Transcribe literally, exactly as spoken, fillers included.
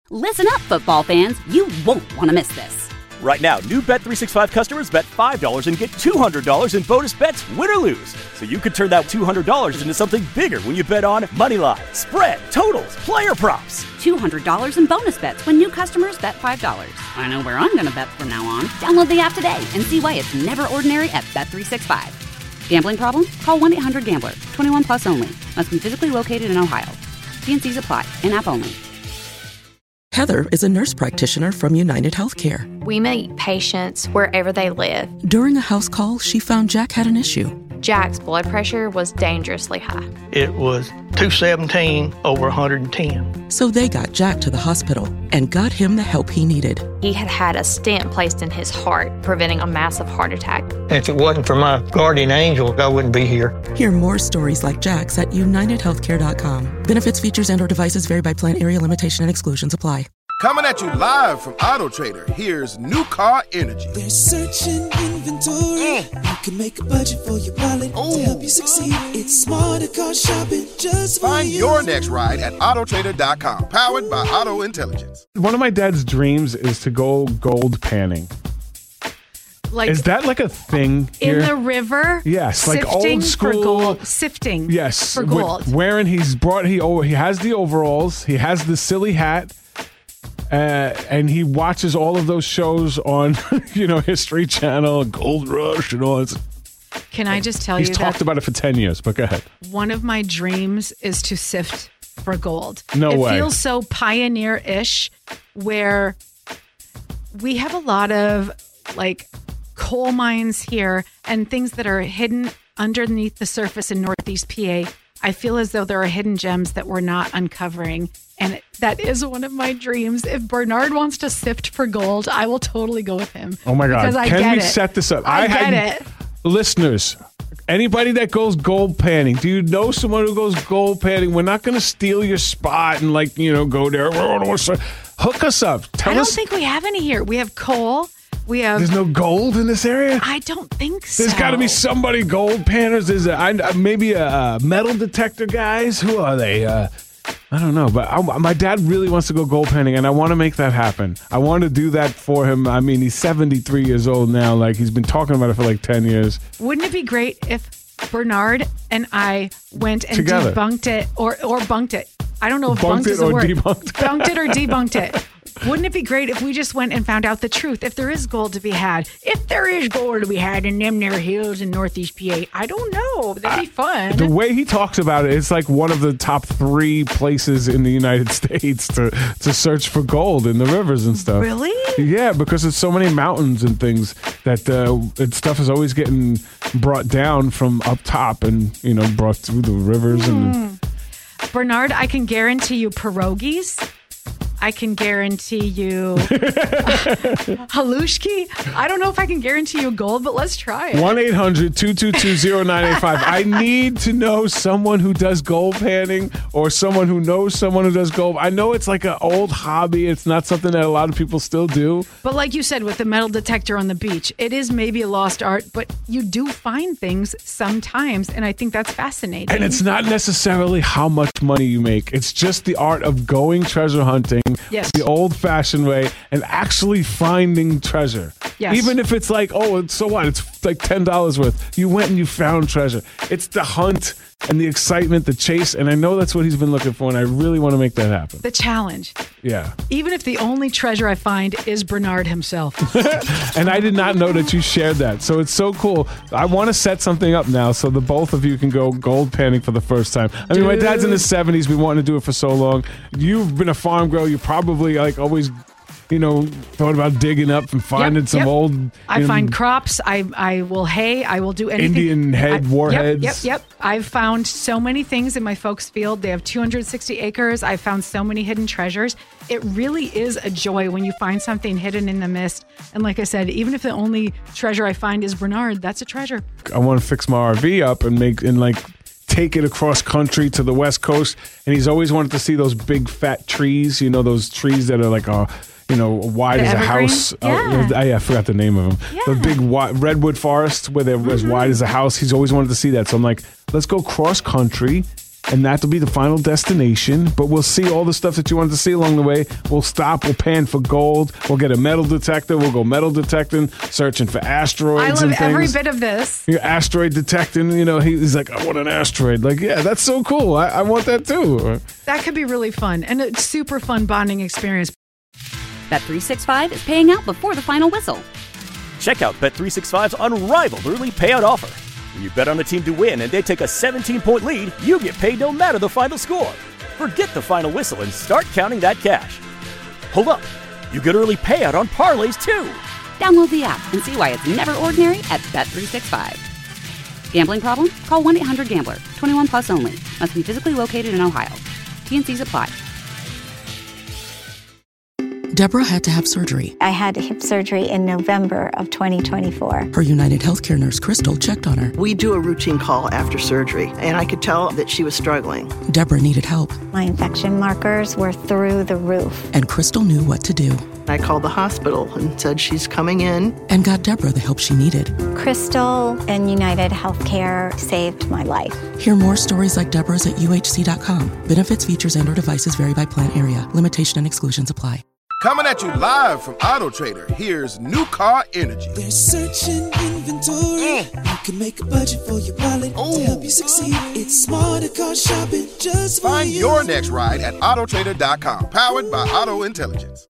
Listen up, football fans. You won't want to miss this. Right now, new Bet three sixty-five customers bet five dollars and get two hundred dollars in bonus bets, win or lose. So you could turn that two hundred dollars into something bigger when you bet on money line, spread, totals, player props. two hundred dollars in bonus bets when new customers bet five dollars. I know where I'm going to bet from now on. Download the app today and see why it's never ordinary at Bet three sixty-five. Gambling problem? Call one eight hundred gambler. twenty-one plus only. Must be physically located in Ohio. T and C's apply. In-app only. Heather is a nurse practitioner from United Healthcare. We meet patients wherever they live. During a house call, she found Jack had an issue. Jack's blood pressure was dangerously high. It was two seventeen over one hundred ten. So they got Jack to the hospital and got him the help he needed. He had had a stent placed in his heart, preventing a massive heart attack. If it wasn't for my guardian angel, I wouldn't be here. Hear more stories like Jack's at united healthcare dot com. Benefits, features, and or devices vary by plan, area, limitation, and exclusions apply. Coming at you live from Auto Trader, here's New Car Energy. They're searching inventory. Mm. You can make a budget for your wallet Ooh. To help you succeed. It's smarter car shopping just for Find you. your next ride at auto trader dot com. Powered by Auto Intelligence. One of my dad's dreams is to go gold panning. Like, is that like a thing here? In the river? Yes, like sifting old school. For gold, sifting yes, for gold. Wearing, he's brought, he, oh, he has the overalls, he has the silly hat. Uh, and he watches all of those shows on, you know, History Channel, Gold Rush, and all that. Can I just tell He's you He's talked that about it for ten years, but go ahead. One of my dreams is to sift for gold. No it way. It feels so pioneer-ish, where we have a lot of, like, coal mines here and things that are hidden underneath the surface in Northeast P A. I feel as though there are hidden gems that we're not uncovering. And that is one of my dreams. If Bernard wants to sift for gold, I will totally go with him. Oh, my God. Because I Can get we it. set this up? I, I get had, it. Listeners, anybody that goes gold panning, do you know someone who goes gold panning? We're not going to steal your spot and, like, you know, go there. Hook us up. Tell I don't us. think we have any here. We have coal. We have. There's no gold in this area? I don't think so. There's got to be somebody gold panners. There's a, I, maybe a, a metal detector guys. Who are they? Uh, I don't know, but I, my dad really wants to go gold panning, and I want to make that happen. I want to do that for him. I mean, he's seventy-three years old now. Like, he's been talking about it for like ten years. Wouldn't it be great if Bernard and I went and Together. debunked it or or bunked it? I don't know if Bunked bunked it is a or word. debunked. Bunked it or debunked it. Wouldn't it be great if we just went and found out the truth? If there is gold to be had, if there is gold to be had in them there hills in Northeast P A, I don't know. That'd be fun. The way he talks about it, it's like one of the top three places in the United States to, to search for gold in the rivers and stuff. Really? Yeah, because there's so many mountains and things that uh, it, stuff is always getting brought down from up top and, you know, brought through the rivers. Mm. and. Bernard, I can guarantee you pierogies. I can guarantee you halushki. I don't know if I can guarantee you gold, but let's try it. one eight hundred two two two zero nine eight five. I need to know someone who does gold panning or someone who knows someone who does gold. I know it's like an old hobby. It's not something that a lot of people still do. But like you said, with the metal detector on the beach, it is maybe a lost art, but you do find things sometimes, and I think that's fascinating. And it's not necessarily how much money you make. It's just the art of going treasure hunting yes. the old-fashioned way and actually finding treasure. Yes. Even if it's like, oh, it's, so what? It's like ten dollars worth. You went and you found treasure. It's the hunt and the excitement, the chase, and I know that's what he's been looking for, and I really want to make that happen. The challenge. Yeah. Even if the only treasure I find is Bernard himself. And I did not know that you shared that. So it's so cool. I want to set something up now so the both of you can go gold panning for the first time. I mean, Dude. My dad's in his seventies. Been wanting to do it for so long. You've been a farm girl. You probably like always... you know, thought about digging up and finding yep, some yep. old... I know, find crops. I I will hay. I will do anything. Indian head I, warheads. Yep, yep, yep. I've found so many things in my folks' field. They have two hundred sixty acres. I've found so many hidden treasures. It really is a joy when you find something hidden in the mist. And like I said, even if the only treasure I find is Bernard, that's a treasure. I want to fix my R V up and make... and like. take it across country to the West Coast, and he's always wanted to see those big fat trees, you know, those trees that are like a, you know, wide the as evergreen? a house. Yeah. Uh, I, I forgot the name of them. Yeah. The big wi- redwood forest where they're mm-hmm. as wide as a house. He's always wanted to see that. So I'm like, let's go cross country and that'll be the final destination. But we'll see all the stuff that you wanted to see along the way. We'll stop. We'll pan for gold. We'll get a metal detector. We'll go metal detecting, searching for asteroids. I love and things. every bit of this. You're asteroid detecting. You know, he's like, I want an asteroid. Like, yeah, that's so cool. I, I want that too. That could be really fun and a super fun bonding experience. Bet three sixty-five is paying out before the final whistle. Check out Bet three sixty-five's unrivaled early payout offer. When you bet on a team to win and they take a seventeen-point lead, you get paid no matter the final score. Forget the final whistle and start counting that cash. Hold up. You get early payout on parlays, too. Download the app and see why it's never ordinary at Bet three sixty-five. Gambling problem? Call one eight hundred gambler. twenty-one plus only. Must be physically located in Ohio. T N Cs apply. Deborah had to have surgery. I had hip surgery in November of twenty twenty-four. Her United Healthcare nurse, Crystal, checked on her. We do a routine call after surgery, and I could tell that she was struggling. Deborah needed help. My infection markers were through the roof. And Crystal knew what to do. I called the hospital and said she's coming in. And got Deborah the help she needed. Crystal and United Healthcare saved my life. Hear more stories like Deborah's at U H C dot com. Benefits, features, and or devices vary by plan area. Limitation and exclusions apply. Coming at you live from Auto Trader, here's New Car Energy. They're searching inventory. Mm. You can make a budget for your wallet Ooh. To help you succeed. It's smarter car shopping just for Find you. your next ride at Auto Trader dot com. Powered by Auto Intelligence.